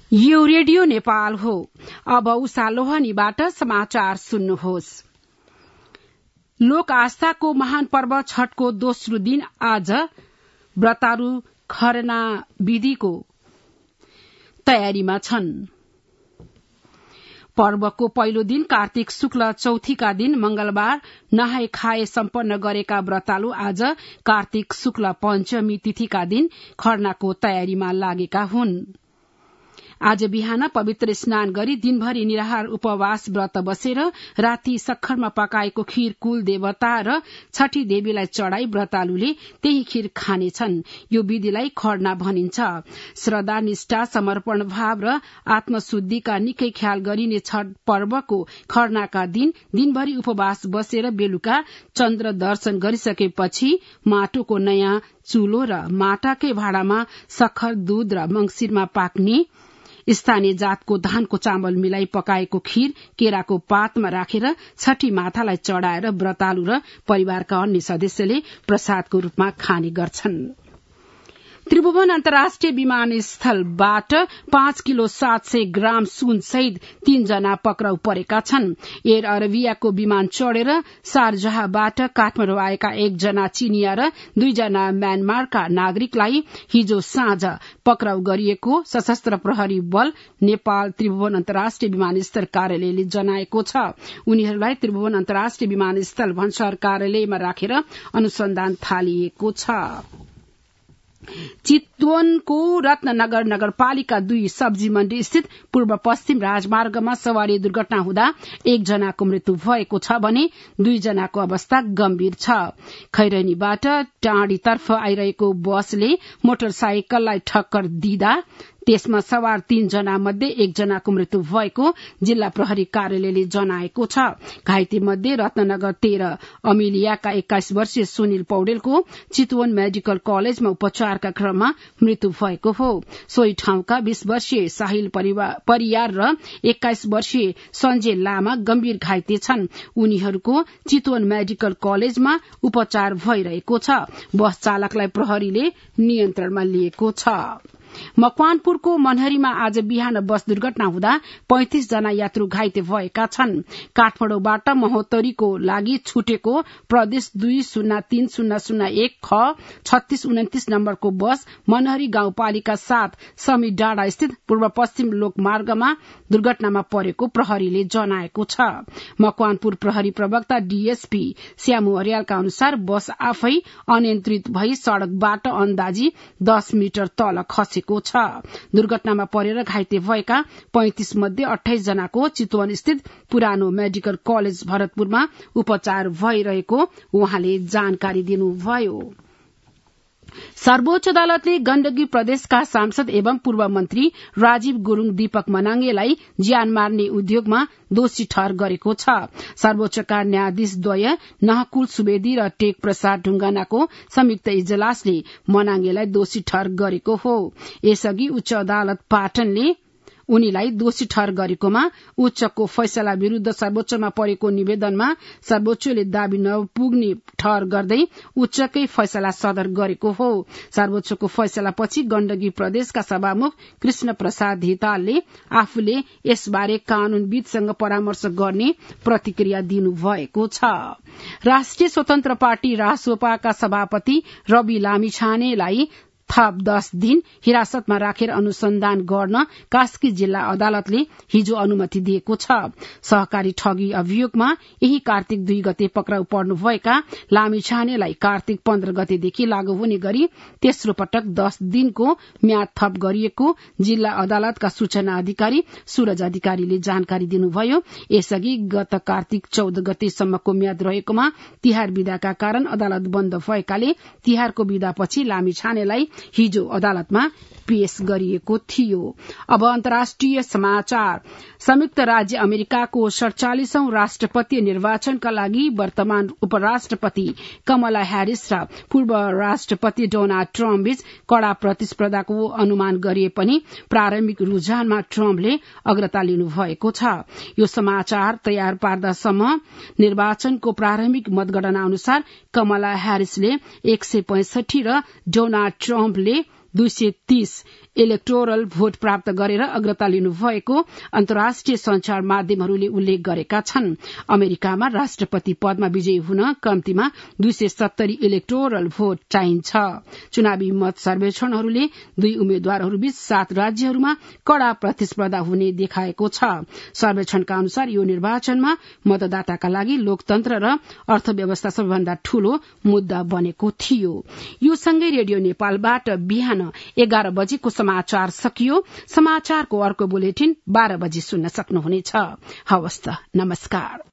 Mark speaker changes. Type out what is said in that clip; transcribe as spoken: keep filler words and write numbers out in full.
Speaker 1: यो रेडियो नेपाल हो। अब उषा लोहनीबाट समाचार सुन्नुहोस्। लोक आस्थाको महान पर्व छठको दोस्रो दिन आज व्रतारू खरना विधिको तयारीमा छन्। पर्वको पहिलो दिन कार्तिक शुक्ल चौथीका दिन मंगलबार नहाए खाए सम्पन्न गरेका व्रतालु आज कार्तिक शुक्ल पञ्चमी तिथिका दिन खरनाको तयारीमा लागेका हुन्। आज बिहान पवित्र स्नान गरी दिनभरि निराहार उपवास व्रत बसेर राति सक्खरमा पकाएको खीर कुल देवता र छठी देवीलाई चढ़ाई व्रतालुले त्यही खीर खानेछन्। यो विधिलाई खरना भनिन्छ। श्रद्धा निष्ठा समर्पण भाव र आत्मशुद्धिका निकै ख्याल गरिने छठ पर्वको खरनाका दिन दिनभरि उपवास बसेर बेलुका चन्द्र दर्शन गरिसकेपछि माटोको नयाँ चूलो र माटाकै भाँडामा सक्खर दूध र मंगिरमा पाक्ने स्थानीय जातको धानको चामल मिलाई पकाएको खीर केराको पातमा राखेर छठी मातालाई चढ़ाएर व्रतालु र परिवारका अन्य सदस्यले प्रसादको रूपमा खाने गर्छन्। त्रिभुवन अन्तर्राष्ट्रिय विमानस्थलबाट पाँच किलो सात सय ग्राम सुन सहित तीनजना पक्राउ परेका छन्। एयर अरेबियाको विमान चढ़ेर शारजाहबाट काठमाडौँ आएका एकजना चिनिया र दुईजना म्यानमारका नागरिकलाई हिजो साँझ पक्राउ गरिएको सशस्त्र प्रहरी बल नेपाल त्रिभुवन अन्तर्राष्ट्रिय विमानस्थल कार्यालयले जनाएको छ। उनीहरूलाई त्रिभुवन अन्तर्राष्ट्रिय विमानस्थल भन्सार कार्यालयमा राखेर अनुसन्धान थालिएको छ। चितवनको रत्ननगर नगरपालिका दुई सब्जी मण्डी स्थित पूर्व पश्चिम राजमार्गमा सवारी दुर्घटना हुँदा एकजनाको मृत्यु भएको छ भने दुईजनाको अवस्था गम्भीर छ। खैरनीबाट टाँडीतर्फ आइरहेको बसले मोटरसाइकललाई ठक्कर दिँदा त्यसमा सवार तीनजना मध्ये एकजनाको मृत्यु भएको जिल्ला प्रहरी कार्यालयले जनाएको छ। घाइते मध्ये रत्ननगर तेह्र अमिलियाका एक्काइस वर्षीय सुनिल पौडेलको चितवन मेडिकल कलेजमा उपचारका क्रममा मृत्यु भएको हो। सोही ठाउँका बीस वर्षीय साहिल परियार र एक्काइस वर्षीय सञ्जय लामा गम्भीर घाइते छन्। उनीहरूको चितवन मेडिकल कलेजमा उपचार भइरहेको छ। बस चालकलाई प्रहरीले नियन्त्रणमा लिएको छ। मकवानपुरको मनहरीमा आज बिहान बस दुर्घटना हुँदा पैंतिस जना यात्रु घाइते भएका छन्। काठमाडौँबाट महोत्तरीको लागि छुटेको प्रदेश दुई शून्य तीन शून्य शून्य एक ख छत्तीस उन्तिस नम्बरको बस मनहरी गाउँपालिका सात समी डाँडा स्थित पूर्व पश्चिम लोकमार्गमा दुर्घटनामा परेको प्रहरीले जनाएको छ। मकवानपुर प्रहरी प्रवक्ता डीएसपी श्यामु अर्यालका अनुसार बस आफै अनियन्त्रित भई सड़कबाट अन्दाजी दस मिटर तल खसेको छ। दुर्घटनामा परेर घाइते भएका पैंतिस मध्ये अठाइस जनाको चितवन स्थित पुरानो मेडिकल कलेज भरतपुरमा उपचार भइरहेको उहाँले जानकारी दिनुभयो। सर्वोच्च अदालतले गण्डकी प्रदेशका सांसद एवं पूर्व मन्त्री राजीव गुरूङ दीपक मनाङेलाई ज्यान मार्ने उद्योगमा दोषी ठहर गरेको छ। सर्वोच्चका न्यायाधीशद्वय नहकुल सुवेदी र टेक प्रसाद ढुंगानाको संयुक्त इजलासले मनाङेलाई दोषी ठहर गरेको हो। यसअघि उच्च अदालत पाटनले उनीलाई दोषी ठहर गरेकोमा उच्चको फैसला विरूद्ध सर्वोच्चमा परेको निवेदनमा सर्वोच्चले दाबी नपुग्ने ठहर गर्दै उच्चकै फैसला सदर गरेको हो। सर्वोच्चको फैसलापछि गण्डकी प्रदेशका सभामुख कृष्ण प्रसाद हितालले आफूले यसबारे कानूनविदसँग परामर्श गर्ने प्रतिक्रिया दिनुभएको छ। राष्ट्रिय स्वतन्त्र पार्टी रासोपाका सभापति रवि लामिछानेलाई थप दस दिन हिरासतमा राखेर अनुसन्धान गर्न कास्की जिल्ला अदालतले हिजो अनुमति दिएको छ। सहकारी ठगी अभियोगमा यही कार्तिक दुई गते पक्राउ पर्नुभएका लामिछानेलाई कार्तिक पन्ध्र गतेदेखि लागू हुने गरी तेस्रो पटक दस दिनको म्याद थप गरिएको जिल्ला अदालतका सूचना अधिकारी सूरज अधिकारीले जानकारी दिनुभयो। यसअघि गत कार्तिक चौध गतेसम्मको म्याद रहेकोमा तिहार विदाका कारण अदालत बन्द भएकाले तिहारको विदापछि लामिछानेलाई हिजो अदालतमा पेश गरिएको थियो। अब अन्तर्राष्ट्रिय समाचार। संयुक्त राज्य अमेरिकाको सड़चालिसौं राष्ट्रपतीय निर्वाचनका लागि वर्तमान उपराष्ट्रपति कमला ह्यारिस र पूर्व राष्ट्रपति डोनाल्ड ट्रम्प बीच कड़ा प्रतिस्पर्धाको अनुमान गरिए पनि प्रारम्भिक रुझानमा ट्रम्पले अग्रता लिनु भएको छ। यो समाचार तयार पार्दासम्म निर्वाचनको प्रारम्भिक मतगणना अनुसार कमला ह्यारिसले एक सय पैंसठी र डोनाल्ड ट्रम्पले दुई सय तीस इलेक्टोरल भोट प्राप्त गरेर अग्रता लिनुभएको अन्तर्राष्ट्रिय संचार माध्यमहरूले उल्लेख गरेका छन्। अमेरिकामा राष्ट्रपति पदमा विजयी हुन कम्तीमा दुई सय सत्तरी इलेक्टोरल भोट चाहिन्छ। चुनावी मत सर्वेक्षणहरूले दुई उम्मेद्वारहरूबीच सात राज्यहरूमा कड़ा प्रतिस्पर्धा हुने देखाएको छ। सर्वेक्षणका अनुसार यो निर्वाचनमा मतदाताका लागि लोकतन्त्र र अर्थव्यवस्था सबैभन्दा ठूलो मुद्दा बनेको थियो। यो सँगै रेडियो नेपालबाट बिहान एघार बजेको समाचार सकियो। समाचारको अर्को बुलेटिन बाह्र बजे सुन्न सक्नुहुनेछ। हवस् त, नमस्कार।